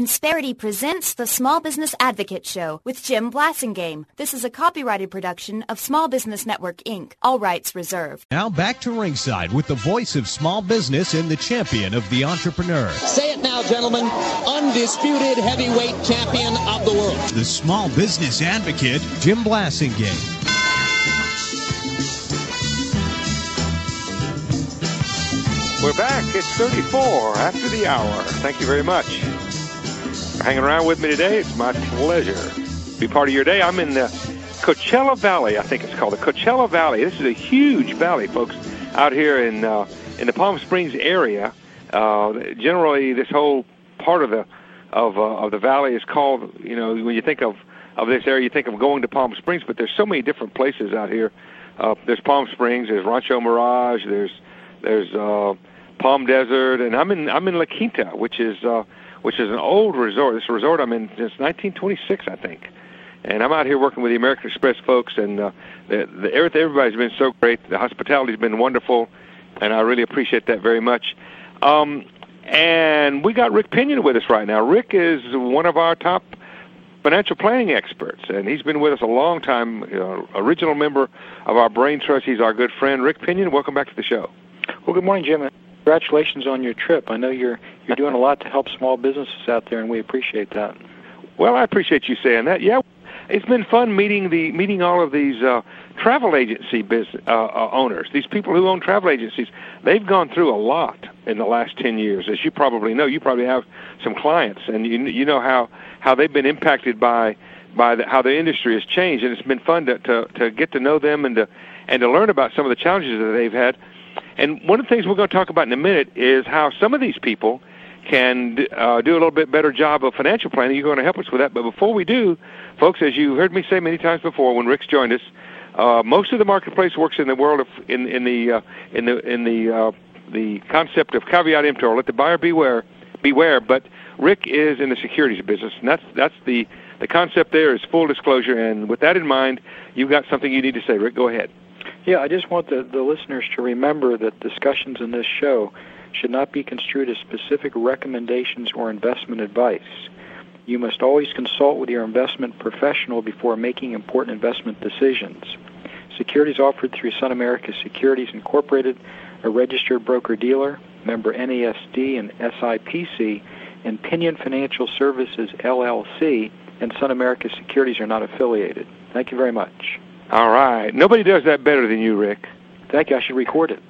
Insperity presents the Small Business Advocate Show with Jim Blasingame. This is a copyrighted production of Small Business Network, Inc. All rights reserved. Now back to ringside with the voice of small business and the champion of the entrepreneur. Say it now, gentlemen. Undisputed heavyweight champion of the world. The Small Business Advocate, Jim Blasingame. We're back. It's 34 after the hour. Thank you very much for hanging around with me today. It's my pleasure to be part of your day. I'm in the Coachella Valley, I think it's called, the Coachella Valley. This is a huge valley, folks, out here in the Palm Springs area. Generally, this whole part of the valley is called, you know, when you think of this area, you think of going to Palm Springs, but there's so many different places out here. There's Palm Springs, there's Rancho Mirage, there's Palm Desert, and I'm in La Quinta, which is an old resort. This resort I'm in since 1926, I think. And I'm out here working with the American Express folks, and everybody's been so great. The hospitality's been wonderful, and I really appreciate that very much. And we got Rick Pinion with us right now. Rick is one of our top financial planning experts, and he's been with us a long time, original member of our Brain Trust. He's our good friend. Rick Pinion, welcome back to the show. Well, good morning, Jim. Congratulations on your trip. I know you're doing a lot to help small businesses out there, and we appreciate that. Well, I appreciate you saying that. Yeah, it's been fun meeting all of these travel agency owners, these people who own travel agencies. They've gone through a lot in the last 10 years, as you probably know. You probably have some clients, and you know how they've been impacted by how the industry has changed, and it's been fun to get to know them and to learn about some of the challenges that they've had. And one of the things we're going to talk about in a minute is how some of these people can do a little bit better job of financial planning. You're going to help us with that. But before we do, folks, as you heard me say many times before when Rick's joined us, most of the marketplace works in the world of in the concept of caveat emptor, let the buyer beware. But Rick is in the securities business, and that's the concept. There is full disclosure. And with that in mind, you've got something you need to say, Rick. Go ahead. Yeah, I just want the listeners to remember that discussions in this show should not be construed as specific recommendations or investment advice. You must always consult with your investment professional before making important investment decisions. Securities offered through SunAmerica Securities Incorporated, a registered broker-dealer, member NASD and SIPC, and Pinion Financial Services, LLC, and SunAmerica Securities are not affiliated. Thank you very much. All right. Nobody does that better than you, Rick. Thank you. I should record it.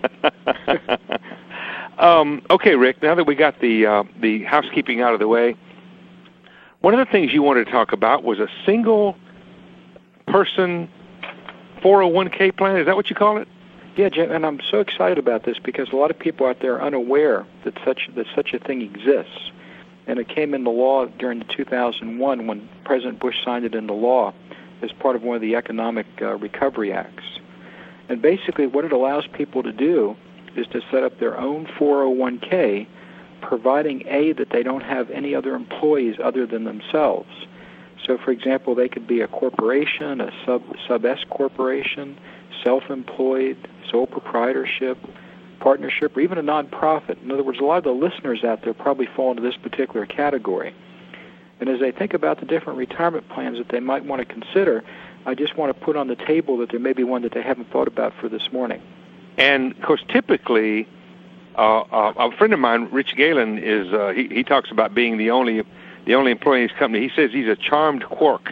Okay, Rick, now that we got the housekeeping out of the way, one of the things you wanted to talk about was a single-person 401k plan. Is that what you call it? Yeah, Jim, and I'm so excited about this because a lot of people out there are unaware that such a thing exists. And it came into law during 2001 when President Bush signed it into law as part of one of the Economic Recovery Acts. And basically what it allows people to do is to set up their own 401k, providing, A, that they don't have any other employees other than themselves. So, for example, they could be a corporation, a sub-S corporation, self-employed, sole proprietorship, partnership, or even a nonprofit. In other words, a lot of the listeners out there probably fall into this particular category. And as they think about the different retirement plans that they might want to consider, I just want to put on the table that there may be one that they haven't thought about for this morning. And, of course, typically, a friend of mine, Rich Galen, is he talks about being the only employee in his company. He says he's a charmed quark.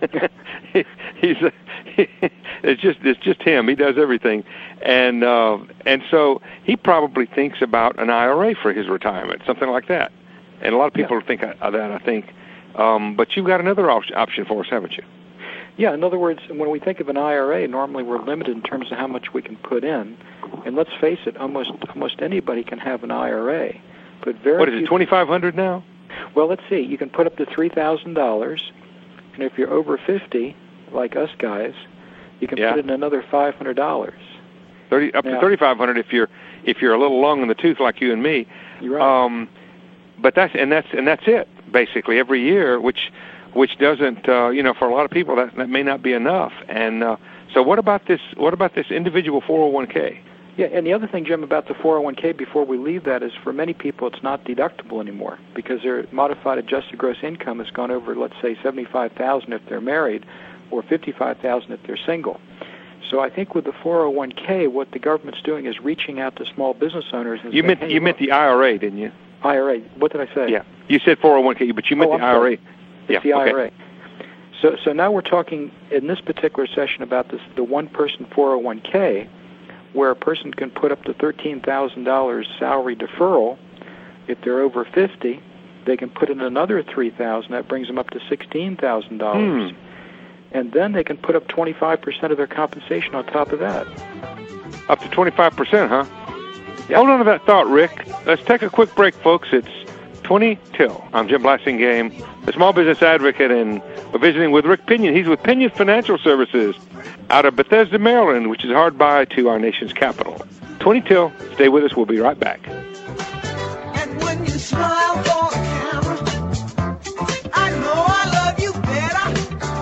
It's just him. He does everything, and so he probably thinks about an IRA for his retirement, something like that. And a lot of people think of that, I think. But you've got another option for us, haven't you? Yeah, in other words, when we think of an IRA, normally we're limited in terms of how much we can put in. And let's face it, almost anybody can have an IRA. But what is it, $2,500 now? Well, let's see. You can put up to $3,000, and if you're over 50, like us guys, you can put in another $500. Up to $3,500 if you're a little long in the tooth like you and me. You're right. But that's it basically every year, which doesn't for a lot of people that may not be enough. And so what about this individual 401k? Yeah, and the other thing, Jim, about the 401k before we leave that is for many people it's not deductible anymore because their modified adjusted gross income has gone over, let's say, $75,000 if they're married or $55,000 if they're single. So I think with the 401k, what the government's doing is reaching out to small business owners. And you meant the IRA, didn't you? IRA. What did I say? Yeah, you said 401k, but you meant the IRA. It's the IRA. So now we're talking in this particular session about the one-person 401k, where a person can put up to $13,000 salary deferral. If they're over 50, they can put in another $3,000. That brings them up to $16,000. And then they can put up 25% of their compensation on top of that. Up to 25%, huh? Yep. Hold on to that thought, Rick. Let's take a quick break, folks. It's 20 till. I'm Jim Blasingame, the small business advocate, and we're visiting with Rick Pinion. He's with Pinion Financial Services out of Bethesda, Maryland, which is hard by to our nation's capital. 20 till. Stay with us. We'll be right back. And when you smile for the camera, I know I love you better.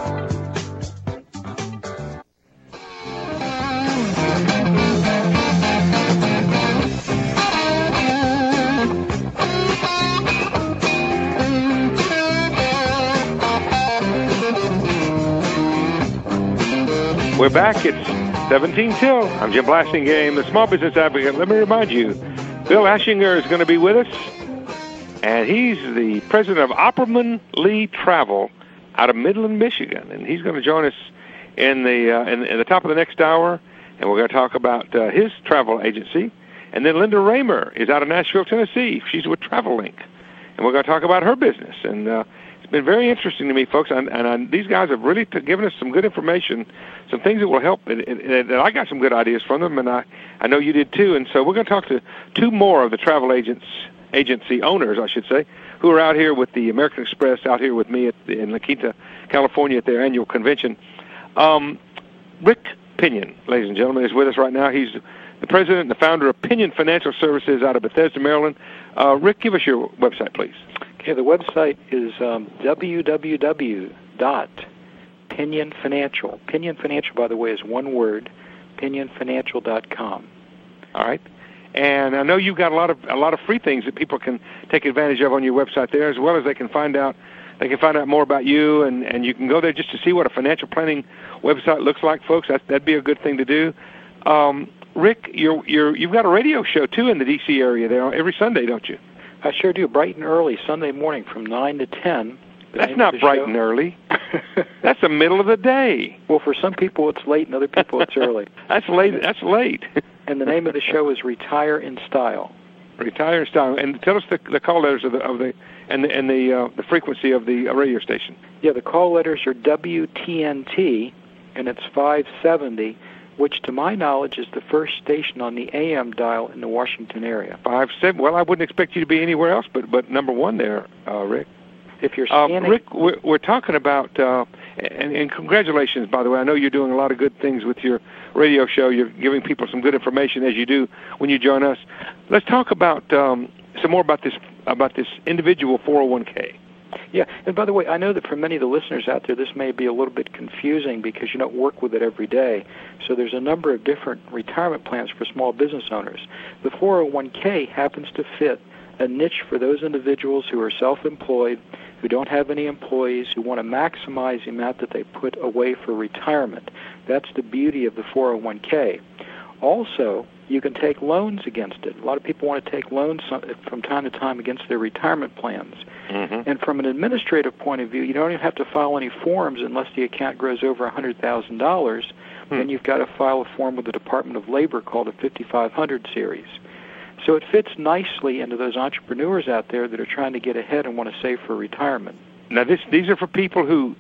We're back. It's 17 till. I'm Jim Blasingame, the small business advocate. Let me remind you, Bill Ashinger is going to be with us, and he's the president of Opperman Lee Travel out of Midland, Michigan, and he's going to join us in the top of the next hour, and we're going to talk about his travel agency. And then Linda Raymer is out of Nashville, Tennessee. She's with TravelLink, and we're going to talk about her business. And it's been very interesting to me, folks, and these guys have really given us some good information, some things that will help, and I got some good ideas from them, and I know you did too. And so we're going to talk to two more of the travel agency owners, I should say, who are out here with the American Express, out here with me in La Quinta, California at their annual convention. Rick Pinion, ladies and gentlemen, is with us right now. He's the president and the founder of Pinion Financial Services out of Bethesda, Maryland. Rick, give us your website, please. Okay, the website is www.pinionfinancial. Pinion Financial, by the way, is one word, pinionfinancial.com. All right. And I know you've got a lot of free things that people can take advantage of on your website there, as well as they can find out more about you, and you can go there just to see what a financial planning website looks like, folks. That'd be a good thing to do. Rick, you've got a radio show too in the D.C. area there every Sunday, don't you? I sure do, bright and early, Sunday morning from 9 to 10. That's not bright and early. That's the middle of the day. Well, for some people it's late, and other people it's early. That's late. And the name of the show is Retire in Style. Retire in Style. And tell us the call letters of the frequency of the radio station. Yeah, the call letters are WTNT, and it's 570, which to my knowledge is the first station on the AM dial in the Washington area. 570. Well, I wouldn't expect you to be anywhere else, but number one there, Rick. If you're scanning, Rick, we're talking about, and congratulations, by the way. I know you're doing a lot of good things with your radio show. You're giving people some good information, as you do when you join us. Let's talk about some more about this individual 401k. Yeah, and by the way, I know that for many of the listeners out there, this may be a little bit confusing because you don't work with it every day. So there's a number of different retirement plans for small business owners. The 401k happens to fit a niche for those individuals who are self-employed, who don't have any employees, who want to maximize the amount that they put away for retirement. That's the beauty of the 401k. Also, you can take loans against it. A lot of people want to take loans from time to time against their retirement plans. Mm-hmm. And from an administrative point of view, you don't even have to file any forms unless the account grows over $100,000. Then you've got to file a form with the Department of Labor called a 5500 series. So it fits nicely into those entrepreneurs out there that are trying to get ahead and want to save for retirement. Now, these are for people who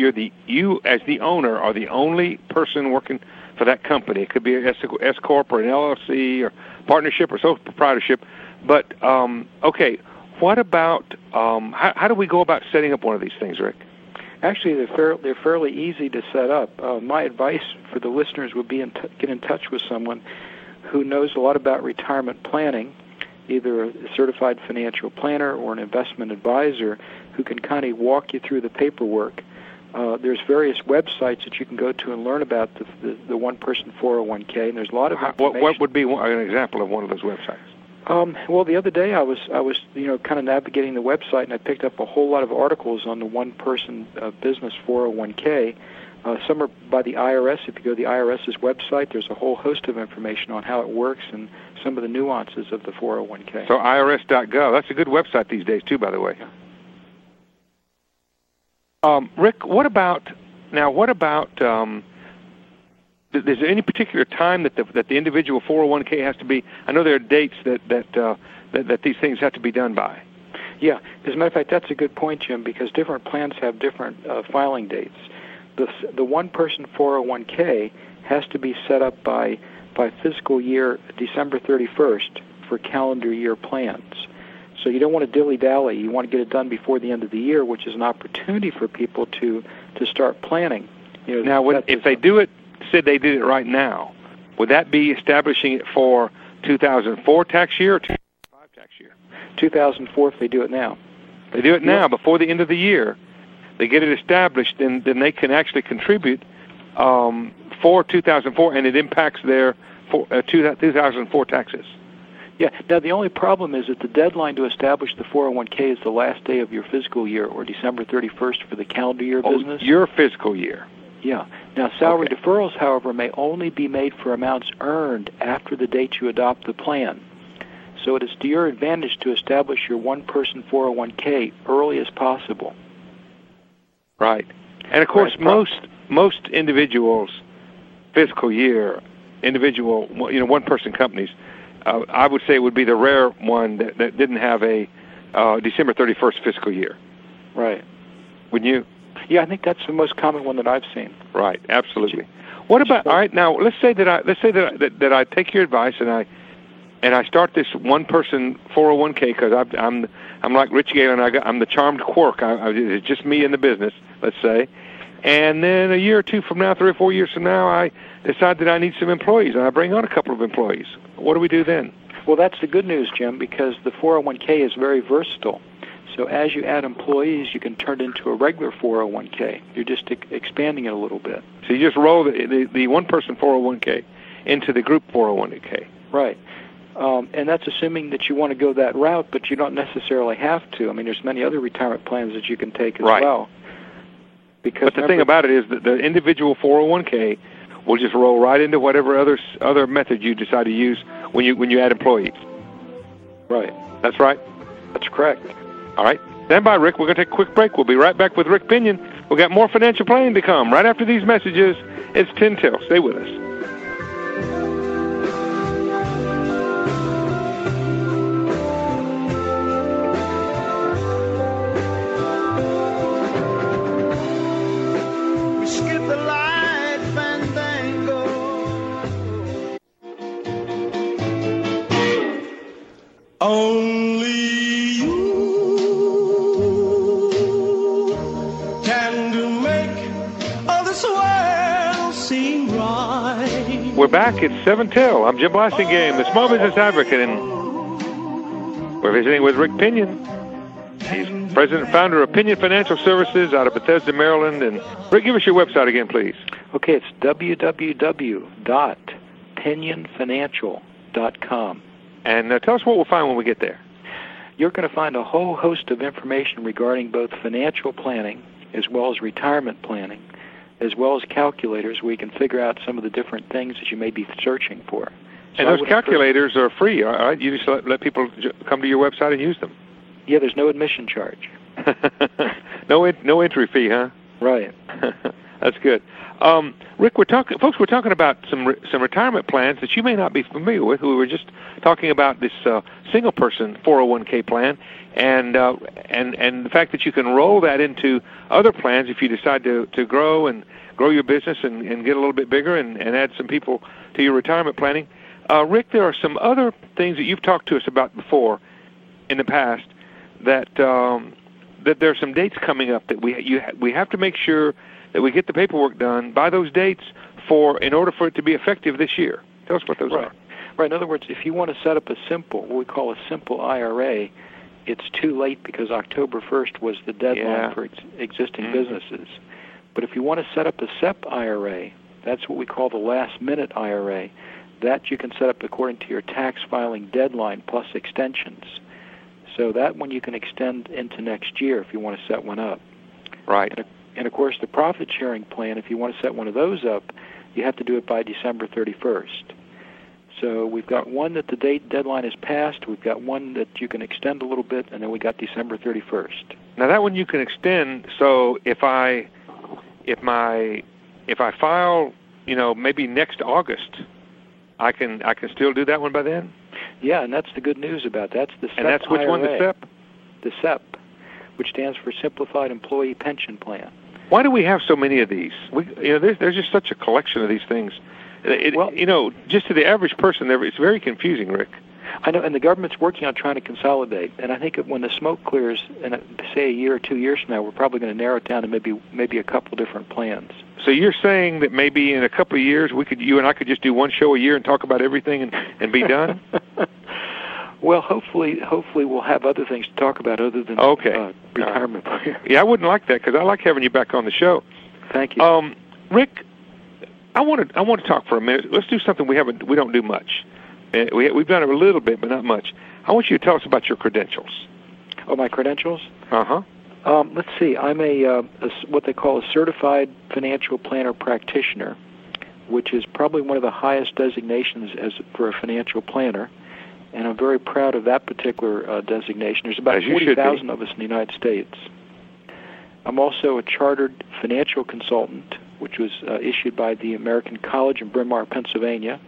you as the owner are the only person working for that company. It could be an S corp or an LLC or partnership or sole proprietorship. But okay, what about how do we go about setting up one of these things, Rick? Actually, they're fairly easy to set up. My advice for the listeners would be get in touch with someone who knows a lot about retirement planning, either a certified financial planner or an investment advisor who can kind of walk you through the paperwork. There's various websites that you can go to and learn about the one-person 401k, and there's a lot of information. What would be an example of one of those websites? Well, the other day I was kind of navigating the website, and I picked up a whole lot of articles on the one-person business 401k. Some are by the IRS. If you go to the IRS's website, there's a whole host of information on how it works and some of the nuances of the 401k. So IRS.gov. That's a good website these days, too, by the way. Rick, what about is there any particular time that the individual 401k has to be? I know there are dates that these things have to be done by. Yeah, as a matter of fact, that's a good point, Jim, because different plans have different filing dates. The one-person 401k has to be set up by fiscal year December 31st for calendar year plans. So you don't want to dilly-dally. You want to get it done before the end of the year, which is an opportunity for people to start planning. Now, if they do it, said they did it right now, would that be establishing it for 2004 tax year or 2005 tax year? 2004 if they do it now. They do it now, before the end of the year. They get it established, then they can actually contribute for 2004, and it impacts their 2004 taxes. Yeah. Now, the only problem is that the deadline to establish the 401k is the last day of your fiscal year, or December 31st for the calendar year business. Your fiscal year. Yeah. Now, salary deferrals, however, may only be made for amounts earned after the date you adopt the plan. So it is to your advantage to establish your one-person 401k early as possible. Right. And, of course, most individuals' fiscal year, one-person companies, I would say it would be the rare one that didn't have a December 31st fiscal year. Right. Wouldn't you? Yeah, I think that's the most common one that I've seen. Right, absolutely. What about? All right, now let's say that I take your advice and I start this one-person 401k because I'm like Rich Galen. I'm the charmed quirk. It's just me in the business. Let's say, and then a year or two from now, 3 or 4 years from now, I decide that I need some employees and I bring on a couple of employees. What do we do then? Well, that's the good news, Jim, because the 401k is very versatile. So as you add employees, you can turn it into a regular 401k. You're just expanding it a little bit. So you just roll the one-person 401k into the group 401k. Right. And that's assuming that you want to go that route, but you don't necessarily have to. I mean, there's many other retirement plans that you can take as well. But the thing about it is that the individual 401k will just roll right into whatever other method you decide to use when you add employees. Right. That's right? That's correct. All right. Stand by, Rick. We're going to take a quick break. We'll be right back with Rick Pinion. We've got more financial planning to come right after these messages. It's 10 till. Stay with us. Only you can make all this world seem right. We're back. It's 7 till. I'm Jim Blasingame, the Small Business Advocate, and we're visiting with Rick Pinion. He's president and founder of Pinion Financial Services out of Bethesda, Maryland. And Rick, give us your website again, please. Okay, it's www.pinionfinancial.com. And tell us what we'll find when we get there. You're going to find a whole host of information regarding both financial planning as well as retirement planning, as well as calculators where you can figure out some of the different things that you may be searching for. And those calculators are free, all right? You just let people come to your website and use them. Yeah, there's no admission charge. No entry fee, huh? Right. That's good. Rick, we're talking about some retirement plans that you may not be familiar with. We were just talking about this single-person 401k plan, and the fact that you can roll that into other plans if you decide to grow your business and get a little bit bigger and add some people to your retirement planning. Rick, there are some other things that you've talked to us about before in the past that there are some dates coming up that we have to make sure that we get the paperwork done by those dates in order for it to be effective this year. Tell us what those are. Right. In other words, if you want to set up what we call a simple IRA, it's too late because October 1st was the deadline for existing businesses. But if you want to set up a SEP IRA, that's what we call the last-minute IRA. That you can set up according to your tax filing deadline plus extensions. So that one you can extend into next year if you want to set one up. Right. And of course, the profit-sharing plan, if you want to set one of those up, you have to do it by December 31st. So we've got one that the deadline is passed, we've got one that you can extend a little bit, and then we got December 31st. Now that one you can extend. So if I file, maybe next August, I can still do that one by then. Yeah, and that's the good news about that. That's the SEP. And that's which IRA. one, the SEP? The SEP, which stands for Simplified Employee Pension Plan. Why do we have so many of these? There's just such a collection of these things. Just to the average person, it's very confusing, Rick. I know, and the government's working on trying to consolidate. And I think when the smoke clears, in say a year or 2 years from now, we're probably going to narrow it down to maybe a couple different plans. So you're saying that maybe in a couple of years, you and I could just do one show a year and talk about everything and be done? Well, hopefully we'll have other things to talk about other than retirement. Yeah, I wouldn't like that because I like having you back on the show. Thank you, Rick. I want to talk for a minute. Let's do something we don't do much. We've done it a little bit, but not much. I want you to tell us about your credentials. Oh, my credentials? Uh-huh. Let's see. I'm a what they call a certified financial planner practitioner, which is probably one of the highest designations for a financial planner. And I'm very proud of that particular designation. There's about 40,000 of us in the United States. I'm also a chartered financial consultant, which was issued by the American College in Bryn Mawr, Pennsylvania.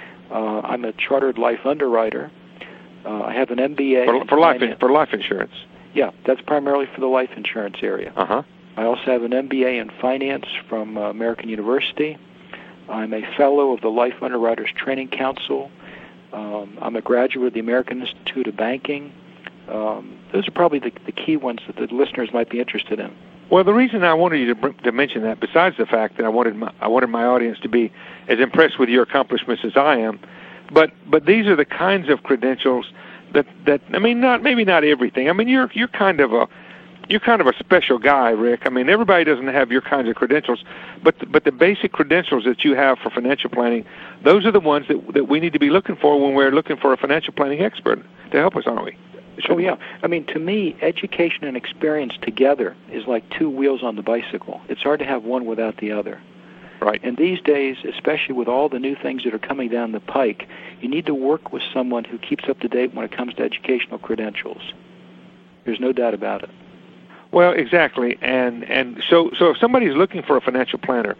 I'm a chartered life underwriter. I have an MBA for life insurance. Yeah, that's primarily for the life insurance area. Uh-huh. I also have an MBA in finance from American University. I'm a fellow of the Life Underwriters Training Council. I'm a graduate of the American Institute of Banking. Those are probably the key ones that the listeners might be interested in. Well, the reason I wanted you to mention that, besides the fact that I wanted my audience to be as impressed with your accomplishments as I am, but these are the kinds of credentials that maybe not everything. I mean, you're kind of a special guy, Rick. I mean, everybody doesn't have your kinds of credentials, but the basic credentials that you have for financial planning, those are the ones that we need to be looking for when we're looking for a financial planning expert to help us, aren't we? Oh, yeah. I mean, to me, education and experience together is like two wheels on the bicycle. It's hard to have one without the other. Right. And these days, especially with all the new things that are coming down the pike, you need to work with someone who keeps up to date when it comes to educational credentials. There's no doubt about it. Well, exactly. And so if somebody's looking for a financial planner,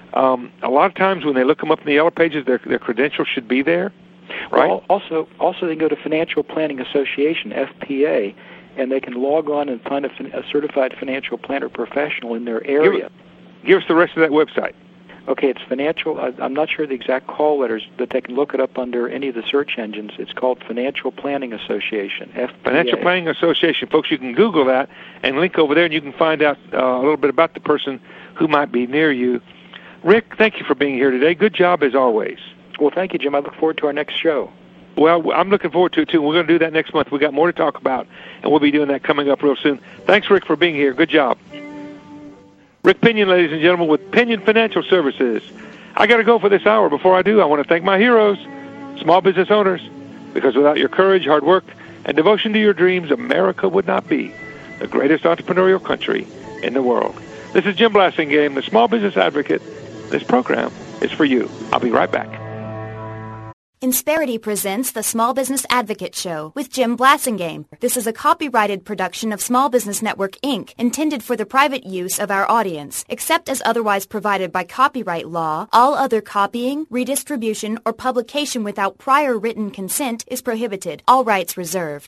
a lot of times when they look them up in the Yellow Pages, their credentials should be there. Right. Well, also they can go to Financial Planning Association, FPA, and they can log on and find a certified financial planner professional in their area. Give us the rest of that website. Okay, it's financial. I'm not sure the exact call letters, but they can look it up under any of the search engines. It's called Financial Planning Association, FPA. Financial Planning Association. Folks, you can Google that and link over there, and you can find out a little bit about the person who might be near you. Rick, thank you for being here today. Good job as always. Well, thank you, Jim. I look forward to our next show. Well, I'm looking forward to it, too. We're going to do that next month. We've got more to talk about, and we'll be doing that coming up real soon. Thanks, Rick, for being here. Good job. Rick Pinion, ladies and gentlemen, with Pinion Financial Services. I got to go for this hour. Before I do, I want to thank my heroes, small business owners, because without your courage, hard work, and devotion to your dreams, America would not be the greatest entrepreneurial country in the world. This is Jim Blasingame, the Small Business Advocate. This program is for you. I'll be right back. Insperity presents the Small Business Advocate Show with Jim Blasingame. This is a copyrighted production of Small Business Network, Inc., intended for the private use of our audience. Except as otherwise provided by copyright law, all other copying, redistribution, or publication without prior written consent is prohibited. All rights reserved.